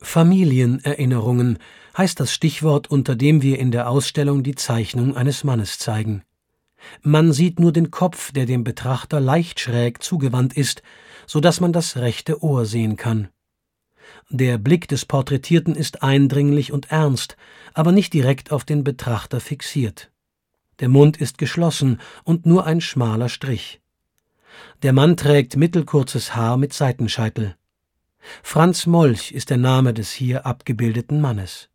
Familienerinnerungen heißt das Stichwort, unter dem wir in der Ausstellung die Zeichnung eines Mannes zeigen. Man sieht nur den Kopf, der dem Betrachter leicht schräg zugewandt ist, so dass man das rechte Ohr sehen kann. Der Blick des Porträtierten ist eindringlich und ernst, aber nicht direkt auf den Betrachter fixiert. Der Mund ist geschlossen und nur ein schmaler Strich. Der Mann trägt mittelkurzes Haar mit Seitenscheitel. Franz Molch ist der Name des hier abgebildeten Mannes.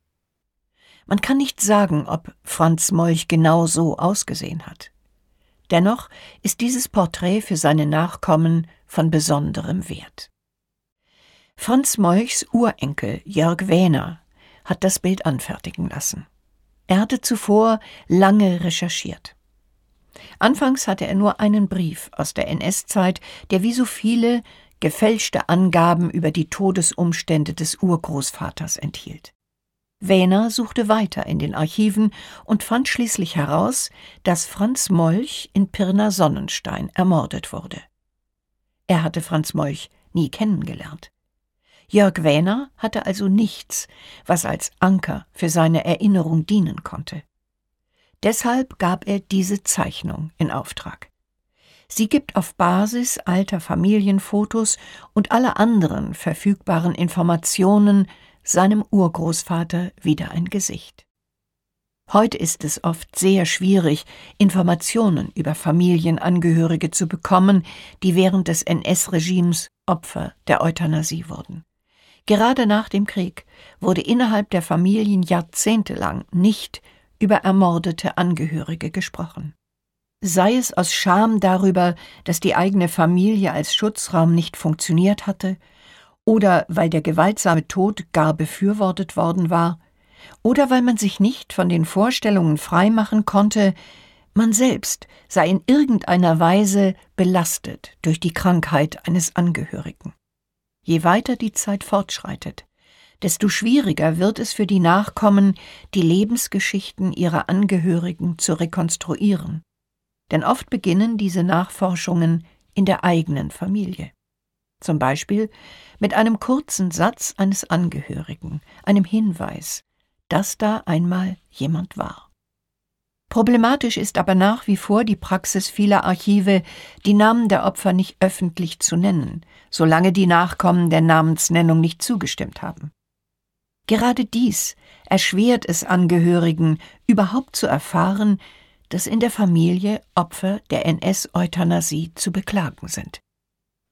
Man kann nicht sagen, ob Franz Molch genau so ausgesehen hat. Dennoch ist dieses Porträt für seine Nachkommen von besonderem Wert. Franz Molchs Urenkel Jörg Wähner hat das Bild anfertigen lassen. Er hatte zuvor lange recherchiert. Anfangs hatte er nur einen Brief aus der NS-Zeit, der wie so viele gefälschte Angaben über die Todesumstände des Urgroßvaters enthielt. Wähner suchte weiter in den Archiven und fand schließlich heraus, dass Franz Molch in Pirna-Sonnenstein ermordet wurde. Er hatte Franz Molch nie kennengelernt. Jörg Wähner hatte also nichts, was als Anker für seine Erinnerung dienen konnte. Deshalb gab er diese Zeichnung in Auftrag. Sie gibt auf Basis alter Familienfotos und aller anderen verfügbaren Informationen seinem Urgroßvater wieder ein Gesicht. Heute ist es oft sehr schwierig, Informationen über Familienangehörige zu bekommen, die während des NS-Regimes Opfer der Euthanasie wurden. Gerade nach dem Krieg wurde innerhalb der Familien jahrzehntelang nicht über ermordete Angehörige gesprochen. Sei es aus Scham darüber, dass die eigene Familie als Schutzraum nicht funktioniert hatte, oder weil der gewaltsame Tod gar befürwortet worden war, oder weil man sich nicht von den Vorstellungen freimachen konnte, man selbst sei in irgendeiner Weise belastet durch die Krankheit eines Angehörigen. Je weiter die Zeit fortschreitet, desto schwieriger wird es für die Nachkommen, die Lebensgeschichten ihrer Angehörigen zu rekonstruieren. Denn oft beginnen diese Nachforschungen in der eigenen Familie. Zum Beispiel mit einem kurzen Satz eines Angehörigen, einem Hinweis, dass da einmal jemand war. Problematisch ist aber nach wie vor die Praxis vieler Archive, die Namen der Opfer nicht öffentlich zu nennen, solange die Nachkommen der Namensnennung nicht zugestimmt haben. Gerade dies erschwert es Angehörigen, überhaupt zu erfahren, dass in der Familie Opfer der NS-Euthanasie zu beklagen sind.